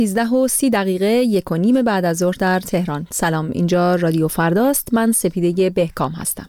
13:30 1:30 بعد از ظهر در تهران. سلام، اینجا رادیو فرداست. من سپیده بهکام هستم.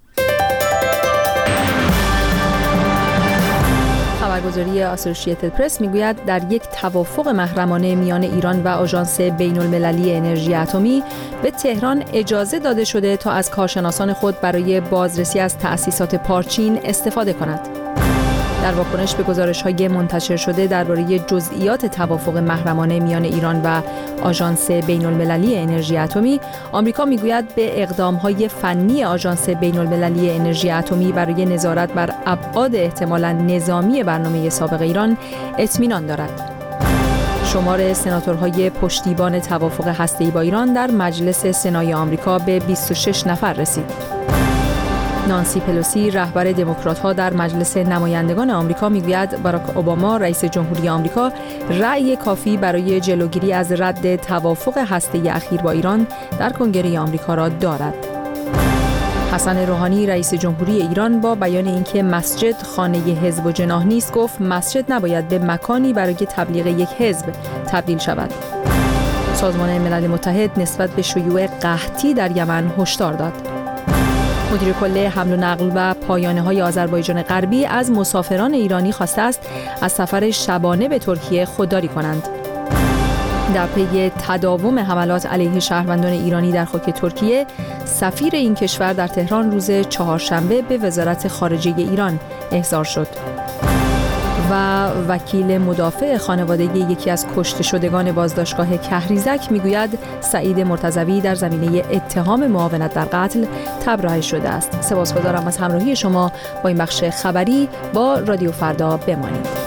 خبرگزاری آسوشییتد پرس میگوید در یک توافق محرمانه میان ایران و آژانس بین‌المللی انرژی اتمی به تهران اجازه داده شده تا از کارشناسان خود برای بازرسی از تأسیسات پارچین استفاده کند. در واکنش به گزارش‌های منتشر شده درباره جزئیات توافق محرمانه میان ایران و آژانس بین‌المللی انرژی اتمی، آمریکا میگوید به اقدام‌های فنی آژانس بین‌المللی انرژی اتمی برای نظارت بر ابعاد احتمالاً نظامی برنامه سابق ایران اطمینان دارد. شمار سناتورهای پشتیبان توافق هسته‌ای با ایران در مجلس سنای آمریکا به 26 نفر رسید. نانسی پلوسی رهبر دموکرات‌ها در مجلس نمایندگان آمریکا میگوید باراک اوباما رئیس جمهوری آمریکا رأی کافی برای جلوگیری از رد توافق هسته‌ای اخیر با ایران در کنگره آمریکا را دارد. حسن روحانی رئیس جمهوری ایران با بیان اینکه مسجد خانه حزب و جناح نیست گفت مسجد نباید به مکانی برای تبلیغ یک حزب تبدیل شود. سازمان ملل متحد نسبت به شیوع قحطی در یمن هشدار داد. مدیر کل حمل و نقل و پایانه‌های آذربایجان غربی از مسافران ایرانی خواسته است از سفر شبانه به ترکیه خودداری کنند. در پی تداوم حملات علیه شهروندان ایرانی در خاک ترکیه، سفیر این کشور در تهران روز چهارشنبه به وزارت خارجه ایران احضار شد. و وکیل مدافع خانواده یکی از کشته شدگان بازداشتگاه کهریزک میگوید سعید مرتضوی در زمینه اتهام معاونت در قتل تبرئه شده است. سپاسگزارم از همراهی شما با این بخش خبری با رادیو فردا. بمانید.